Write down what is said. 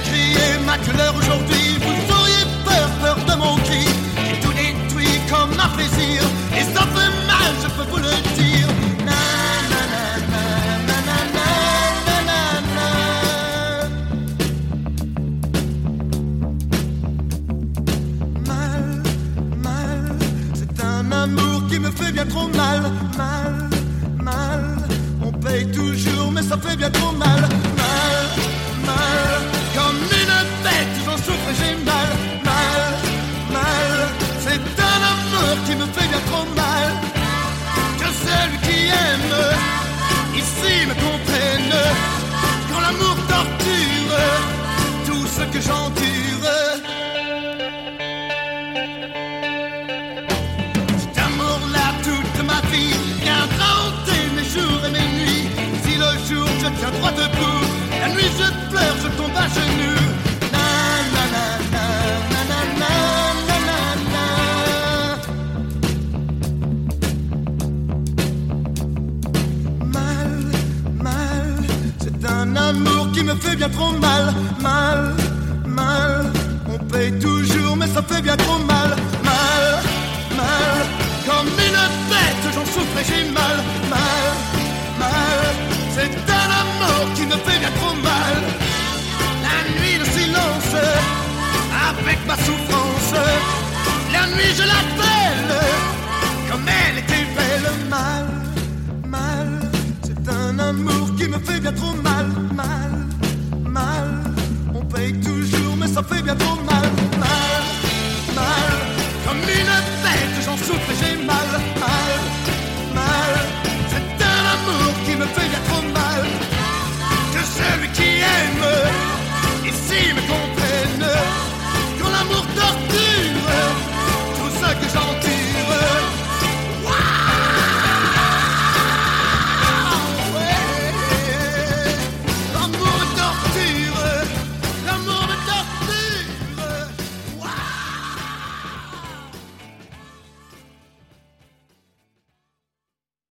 crié ma couleur aujourd'hui. Vous auriez peur de mon cri. J'ai tout détruit comme un plaisir. Et ça fait mal, je peux vous le dire. Na na na na na na na na na. Mal, mal, c'est un amour qui me fait bien trop mal. Mal, mal, on paye toujours mais ça fait bien trop mal. Mal, mal, comme une bête, j'en souffre et j'ai mal. Mal, mal, c'est un amour qui me fait bien trop mal. Que celui qui aime, ici me comprenne. Quand l'amour torture tout ce que j'endure. Cet amour-là, toute ma vie, viendra hanter mes jours et mes nuits. Si le jour je tiens droit debout, la nuit je pleure, je tombe à genoux. Na na na na na na na na na. Mal, mal, c'est un amour qui me fait bien trop mal. Mal, mal, on paye toujours mais ça fait bien trop mal. Mal, mal, comme une bête j'en souffre et j'ai mal. Mal, mal, c'est un amour qui me fait bien trop mal. La nuit, le silence, avec ma souffrance. La nuit, je l'appelle, comme elle était belle. Mal, mal, c'est un amour qui me fait bien trop mal. Mal, mal, on paye toujours, mais ça fait bien trop mal.